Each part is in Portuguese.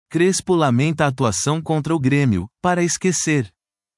Crespo lamenta a atuação contra o Grêmio, para esquecer.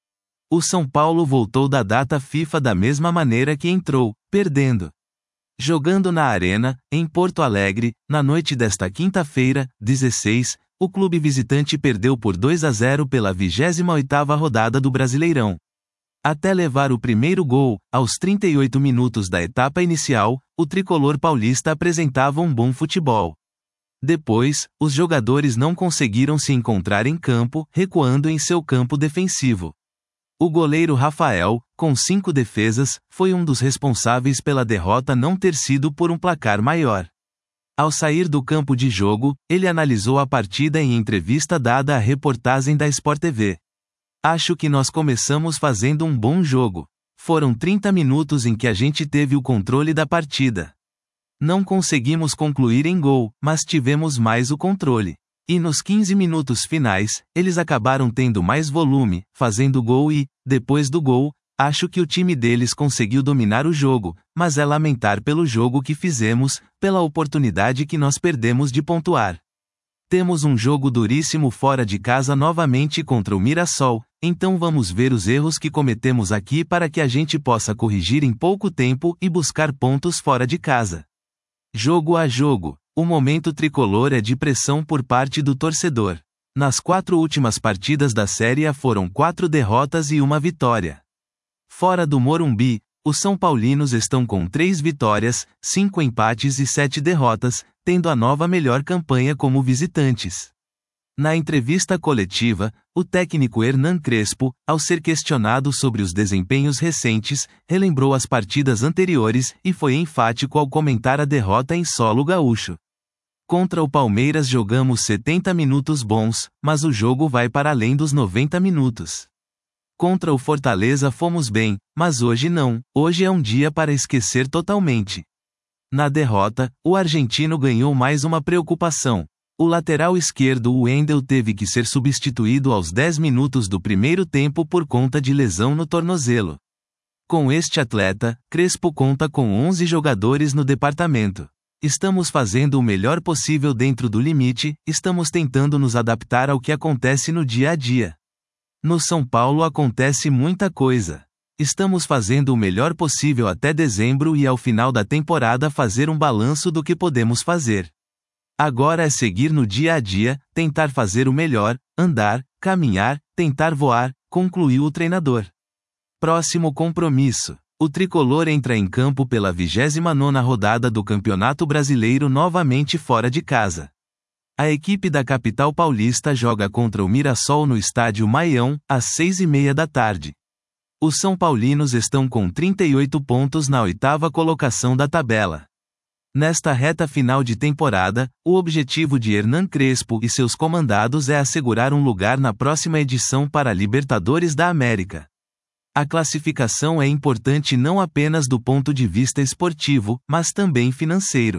O São Paulo voltou da data FIFA da mesma maneira que entrou, perdendo. Jogando na Arena, em Porto Alegre, na noite desta quinta-feira, 16, o clube visitante perdeu por 2-0 pela 28ª rodada do Brasileirão. Até levar o primeiro gol, aos 38 minutos da etapa inicial, o tricolor paulista apresentava um bom futebol. Depois, os jogadores não conseguiram se encontrar em campo, recuando em seu campo defensivo. O goleiro Rafael, com 5 defesas, foi um dos responsáveis pela derrota não ter sido por um placar maior. Ao sair do campo de jogo, ele analisou a partida em entrevista dada à reportagem da Sport TV. Acho que nós começamos fazendo um bom jogo. Foram 30 minutos em que a gente teve o controle da partida. Não conseguimos concluir em gol, mas tivemos mais o controle. E nos 15 minutos finais, eles acabaram tendo mais volume, fazendo gol e, depois do gol, acho que o time deles conseguiu dominar o jogo, mas é lamentar pelo jogo que fizemos, pela oportunidade que nós perdemos de pontuar. Temos um jogo duríssimo fora de casa novamente contra o Mirassol, então vamos ver os erros que cometemos aqui para que a gente possa corrigir em pouco tempo e buscar pontos fora de casa. Jogo a jogo, o momento tricolor é de pressão por parte do torcedor. Nas 4 últimas partidas da Série A foram 4 derrotas e 1 vitória. Fora do Morumbi, os São Paulinos estão com 3 vitórias, 5 empates e 7 derrotas, tendo a nova melhor campanha como visitantes. Na entrevista coletiva, o técnico Hernan Crespo, ao ser questionado sobre os desempenhos recentes, relembrou as partidas anteriores e foi enfático ao comentar a derrota em solo gaúcho. Contra o Palmeiras jogamos 70 minutos bons, mas o jogo vai para além dos 90 minutos. Contra o Fortaleza fomos bem, mas hoje não, hoje é um dia para esquecer totalmente. Na derrota, o argentino ganhou mais uma preocupação. O lateral esquerdo Wendel teve que ser substituído aos 10 minutos do primeiro tempo por conta de lesão no tornozelo. Com este atleta, Crespo conta com 11 jogadores no departamento. Estamos fazendo o melhor possível dentro do limite, estamos tentando nos adaptar ao que acontece no dia a dia. No São Paulo acontece muita coisa. Estamos fazendo o melhor possível até dezembro e ao final da temporada fazer um balanço do que podemos fazer. Agora é seguir no dia a dia, tentar fazer o melhor, andar, caminhar, tentar voar, concluiu o treinador. Próximo compromisso. O tricolor entra em campo pela 29ª rodada do Campeonato Brasileiro novamente fora de casa. A equipe da capital paulista joga contra o Mirassol no estádio Maião, às 6h30 da tarde. Os São Paulinos estão com 38 pontos na 8ª colocação da tabela. Nesta reta final de temporada, o objetivo de Hernan Crespo e seus comandados é assegurar um lugar na próxima edição para a Libertadores da América. A classificação é importante não apenas do ponto de vista esportivo, mas também financeiro.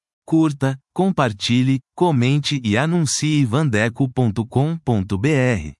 Curta, compartilhe, comente e anuncie vandeco.com.br.